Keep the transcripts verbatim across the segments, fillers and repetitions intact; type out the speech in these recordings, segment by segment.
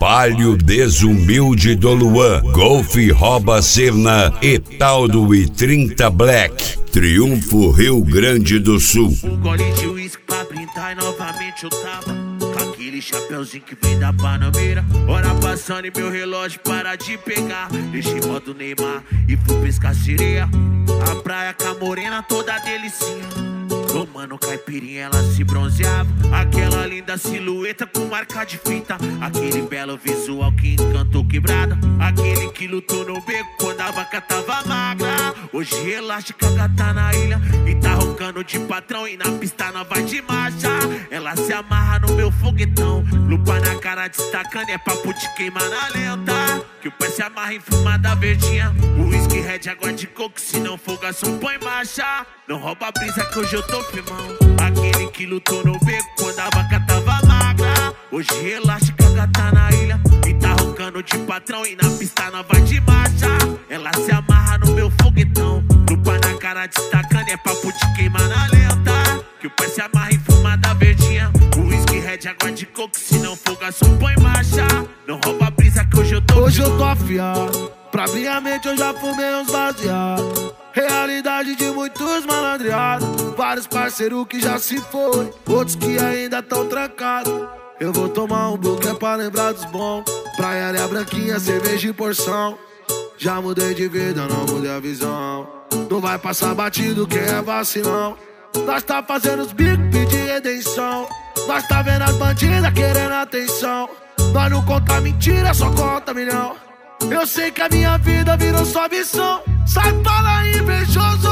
Palio Desumilde do Luan, Golf Rouba Serna e Taldo e trinta Black. Triunfo Rio Grande do Sul. Um gole de uísque pra brindar e novamente eu tava com aquele chapeuzinho que vem da Panameira. Hora passando e meu relógio para de pegar. Deixei modo Neymar e fui pescar sereia. A praia com a morena toda delicinha. Tomando caipirinha, ela se bronzeava. Aquela linda silhueta com marca de fita. Aquele belo visual que encantou quebrada. Aquele que lutou no beco quando a vaca tava magra. Hoje elástica, gata na ilha e tá roncando de patrão. E na pista não vai de marcha. Ela se amarra no meu foguetão. Lupa na cara destacando, é papo de queimar na lenta. Que o pé se amarra em fumada verdinha. O whisky, red, água de coco. Se não for garçom, põe marcha. Não rouba a brisa que hoje eu tô firmão. Aquele que lutou no beco quando a vaca tava magra. Hoje elástica, gata na ilha e tá roncando de patrão. E na pista não vai de marcha. Ela se amarra no meu foguetão. Lupa na cara destacando, é papo de queimar na lenta. Que o pé se amarra em fumada verdinha. O whisky, red, água de coco. Se não for garçom, põe marcha. Não rouba a brisa que hoje eu tô Hoje eu tô afiado. Pra minha mente eu já fumei uns baseados. Realidade de muitos malandreados. Vários parceiros que já se foi, outros que ainda tão trancados. Eu vou tomar um bloco é pra lembrar dos bons. Praia, areia branquinha, cerveja e porção. Já mudei de vida, não mudei a visão. Não vai passar batido quem é vacilão. Nós tá fazendo os bicos, pedir redenção. Nós tá vendo as bandidas querendo atenção. Nós não conta mentira, só conta milhão. Eu sei que a minha vida virou só missão. Sai pra lá, invejoso.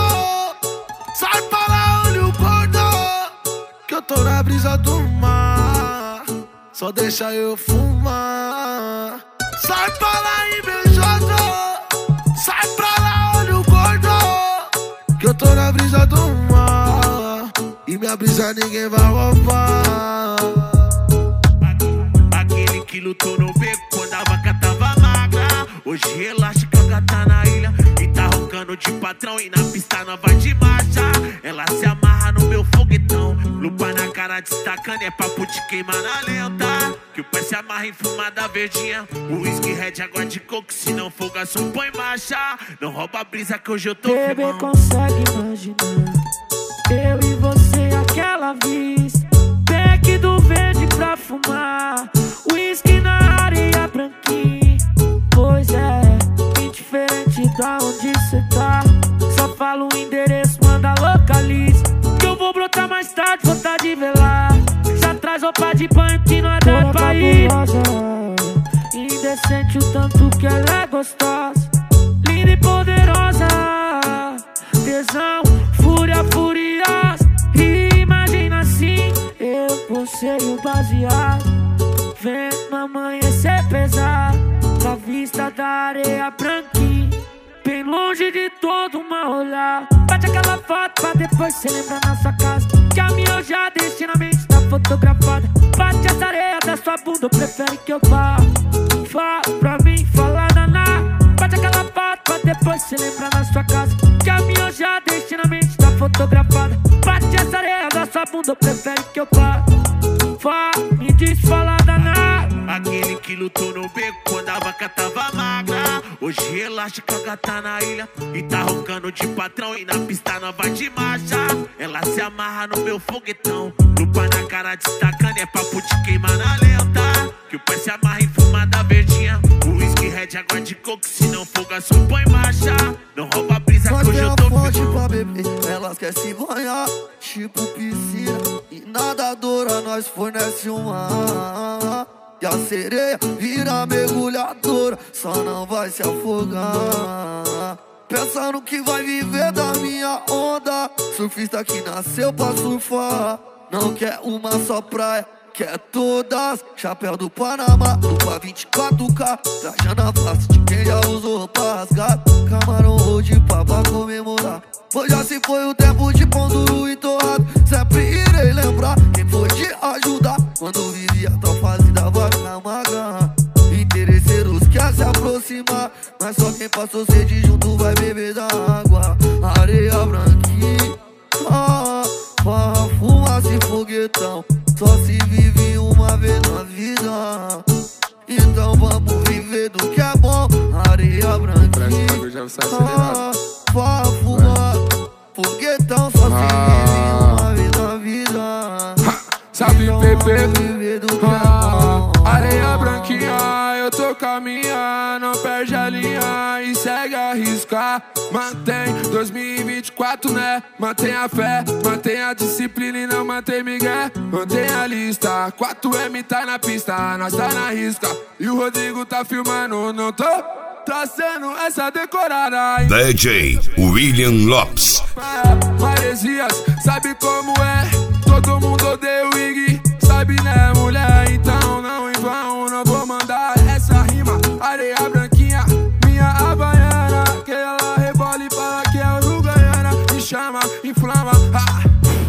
Sai pra lá, olho gordo. Que eu tô na brisa do mar. Só deixa eu fumar. Sai pra lá, invejoso. Sai pra lá, olho gordo. Que eu tô na brisa do mar. E minha brisa ninguém vai roubar. Aquele que lutou no beco quando a vaca tava magra. Hoje elástica, gata na ilha e tá roncando de patrão. E na pista não vai de marcha. Ela se amarra no meu foguetão. Lupa na cara destacando, é papo de queimar na lenta. Que o pé se amarra em fumada verdinha. O whisky, red, água de coco. Se não for garçom, põe marcha. Não rouba a brisa que hoje eu tô Bebê, firmão. consegue imaginar eu e você aquela vez. Beck do verde pra fumar. Whisky na areia branquinha. Pois é, indiferente da onde cê tá. Só fala o endereço, manda localiza. Que eu vou brotar mais tarde, vou tá de velar. Já traz roupa de banho que não é dá pra ir. Indecente o tanto que ela é gostosa. Linda e poderosa. Tesão, fúria, furiosa. E imagina assim, eu, você e o baseado. Vendo amanhecer pesado. Da vista da areia branquinha. Bem longe de todo mal olhar. Bate aquela foto pra depois cê lembrar na sua casa. Que a minha eu já deixei na mente, tá fotografada. Bate essa areia da sua bunda, eu prefere que eu vá. Fala pra mim, fala danar. Bate aquela foto pra depois cê lembrar na sua casa. Que a minha eu já deixei na mente, tá fotografada. Bate essa areia da sua bunda, eu prefere que eu vá. Fala, me diz, fala danar. Aquele que lutou no beco quando a vaca tava magra. Hoje elástica, gata na ilha e tá roncando de patrão. E na pista não vai de marcha. Ela se amarra no meu foguetão. Lupa na cara destacando, é papo de queimar na lenta. Que o pé se amarra em fumada verdinha. O whisky, red, água de coco. Se não for garçom, põe marcha. Não rouba a brisa que hoje eu tô forte pra beber, elas querem se banhar, tipo piscina. E nadadora, nós fornece um ar. E a sereia vira mergulhadora, só não vai se afogar. Pensando que vai viver da minha onda. Surfista que nasceu pra surfar. Não quer uma só praia, quer todas. Chapéu do Panamá, lupa vinte e quatro K. Trajando a face de quem já usou roupa rasgada. Camarão road pra comemorar. Pois já se foi o tempo de pão duro e torrado. Sempre irei lembrar quem foi te ajudar quando vivia tal fase da vaca magra. Interesseiros quer se aproximar, mas só quem passou sede junto vai beber da água. Areia branquinha, ah, farra, fumaça e foguetão. Só se vive uma vez na vida. Então deve ser acelerado. Fora fumar, foguetão só se vive uma vida, vida. Salve, Pepe. Viver do que é Ah, bom. areia branquinha, eu tô caminhando, não perde a linha e segue a riscar. Mantém dois mil e vinte e quatro, né? Mantém a fé, mantém a disciplina e não mantém migué. Mantém a lista, quatro M tá na pista, nós tá na risca. E o Rodrigo tá filmando, não tô traçando essa decorada. D J William Lopes. É, Maresias, sabe como é? Todo mundo odeia o Iggy, sabe né, mulher? Então não em vão, não vou mandar essa rima. Areia branquinha, minha havaiana, que ela rebola e fala que é uruguaiana. Me chama, inflama, ah.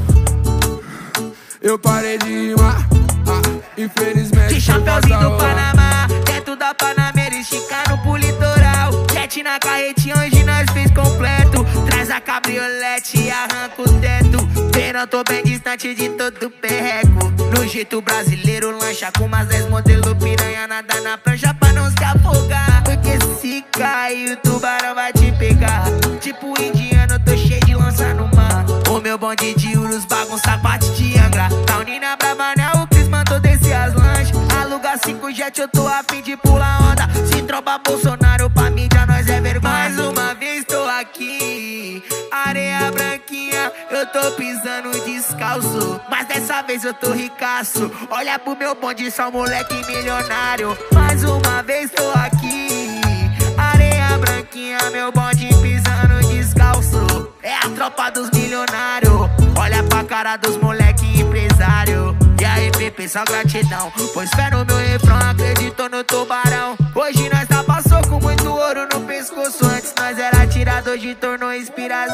Eu parei de rimar, ah. Infelizmente de chapeuzinho do Panamá, dentro da Panameira, esticando pro litoral. Jet na carretinha, hoje nós fez completo. Traz a cabriolete e arranca o teto. Verão, tô bem distante de todo perreco. No jeito brasileiro, lancha com umas dez modelo piranha. Nada na prancha pra não se afogar. Porque se cair, o tubarão vai te pegar. Tipo indiano, tô cheio de lança no mar. O meu bonde de Urus, bagunça parte de Angra. Tá unina brava, né? O Cris mandou descer as lanches. Aluga cinco jet, eu tô a fim de pular onda. Se tromba Bolsonaro pra mídia, nós é vergonha. Mais uma vez tô aqui, areia branquinha, eu tô pisando descalço. Mas dessa vez eu tô ricaço. Olha pro meu bonde, só moleque milionário. Mais uma vez tô aqui, areia branquinha, meu bonde pisando descalço. É a tropa dos milionários. Olha pra cara dos moleque empresário. E aí, Pepe, só gratidão, pois fé no meu refrão, acreditou no tubarão. Hoje nós tá passou com muito ouro no pescoço. Antes nós era tirado, hoje tornou inspiração.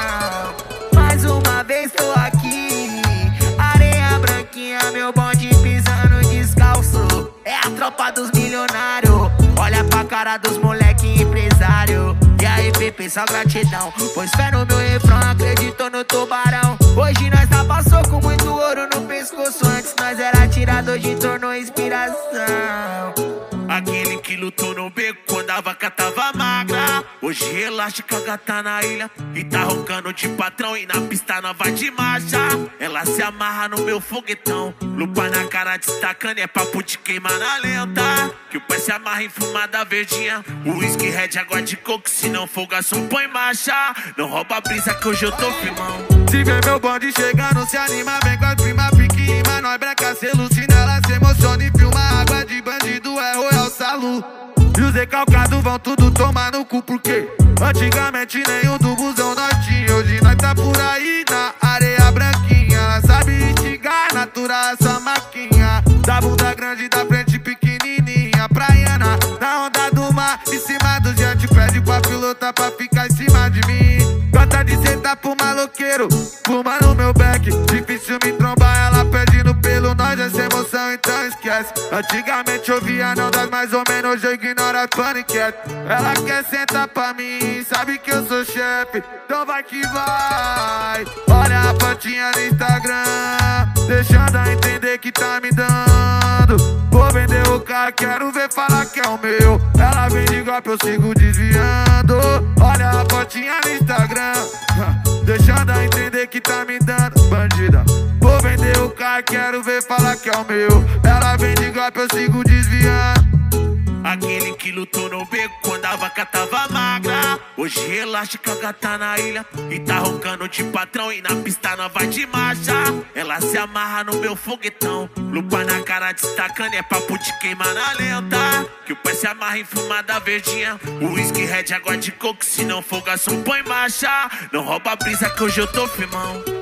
Mais uma vez tô aqui, areia branquinha, meu bonde pisando descalço. É a tropa dos milionários. Olha pra cara dos moleque empresário. E aí, Pepe, só gratidão, pois fé no meu refrão, acreditou no tubarão. Hoje nós tá passou com muito ouro no pescoço. Antes nós era tirado, hoje tornou inspiração. Aquele que lutou no beco quando a vaca tava magra. Hoje relaxa que a gata na ilha e tá roncando de patrão. E na pista nova de marcha, ela se amarra no meu foguetão. Lupa na cara destacando, é papo de queimar na lenta. Que o pai se amarra em fumada verdinha. O whisky red, água de coco, se não for garçom põe marcha. Não rouba a brisa que hoje eu tô firmão. Se vê meu bonde chegando, se anima, vem com a prima, pique rima. Nós branca se alucina, ela se emociona e filma. Água de bandido é Royal Salu. E os recalcados vão tudo tomar no cu, porque antigamente nenhum do busão nós tinha. Hoje nós tá por aí na areia branquinha. Ela sabe instigar, natural essa maquinha. Da bunda grande, da frente pequenininha. Praiana, na onda do mar, em cima do jet. Pede pra pilota pra ficar em cima de mim. Gosta de sentar pro maloqueiro, fuma no meu back. Difícil me trombar, ela pedindo pelo nós. Essa emoção então esquece. Antigamente eu via não das mais ou menos, hoje eu ignoro as paniquete. Ela quer sentar pra mim, sabe que eu sou chefe, então vai que vai. Olha a fotinha no Instagram, deixando a entender que tá me dando. Vou vender o carro, quero ver falar que é o meu. Ela vem de golpe, eu sigo desviando. Olha a fotinha no Instagram, deixando a entender que tá me dando. Bandida, vou vender o carro, quero ver falar que é o meu. Ela vem de golpe, eu sigo desviando. Aquele que lutou no beco quando a vaca tava magra. Hoje relaxa que a gata na ilha e tá roncando de patrão. E na pista nova de marcha, ela se amarra no meu foguetão. Lupa na cara destacando, é papo de queimar na lenta. Que o pai se amarra em fumada verdinha. O whisky red, água de coco, se não for garçom põe marcha. Não rouba a brisa que hoje eu tô firmão.